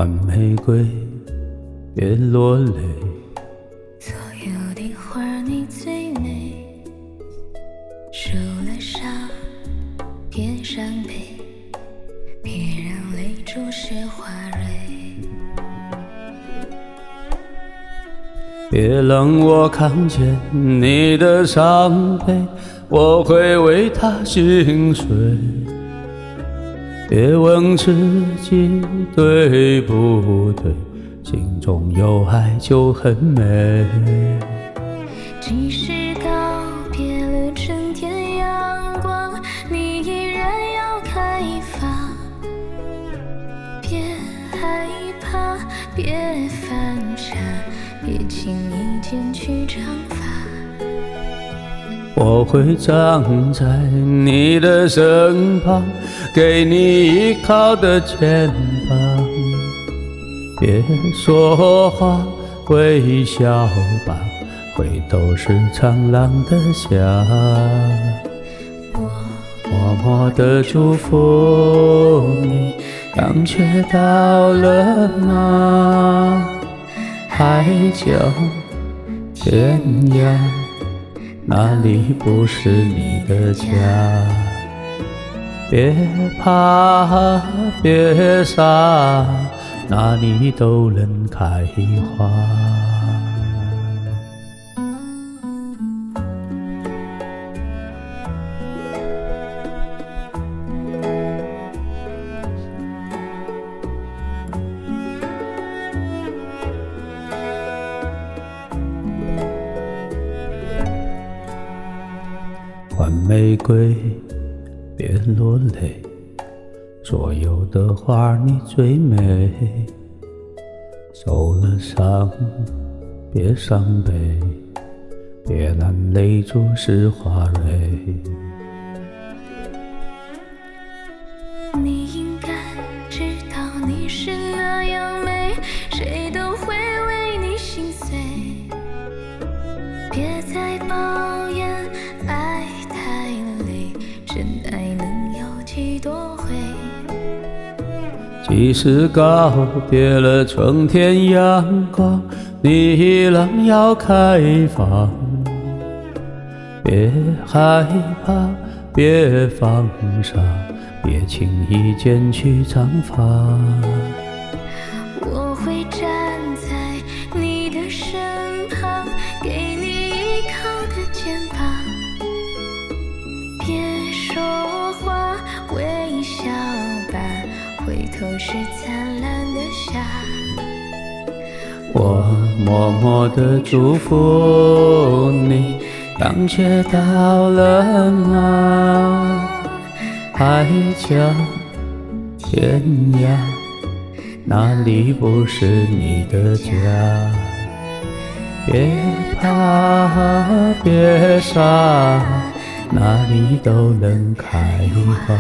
换玫瑰，别落泪。 所有的花你最美，受了伤别伤悲，别让泪注湿花蕊。 别让我看见你的伤悲，我会为他心碎。别问自己对不对，心中有爱就很美。 即使告别了春天阳光，你依然要开放。别害怕，别犯傻，别轻易剪去长发。 我会站在你的身旁，给你依靠的肩膀。别说话，微笑吧，回头是苍狼的笑。默默地祝福你，感觉到了吗？海角天涯，哪里不是你的家？别怕，别傻，哪里都能开花。换玫瑰，别落泪，所有的花你最美。受了伤，别伤悲，别让泪注湿花蕊。 你应该知道你是那样美，谁都会为你心碎。别再抱怨爱太累，真爱能有几多回？ 即使告别了春天阳光，你依然要开放。别害怕，别放傻，别轻易剪去长发。 我会站在你的身旁，给你依靠的肩膀。别说话，微笑吧，回头是灿烂的夏。 我默默地祝福你，感觉到了吗？海角天涯，哪里不是你的家？别怕，别傻，哪里都能开花。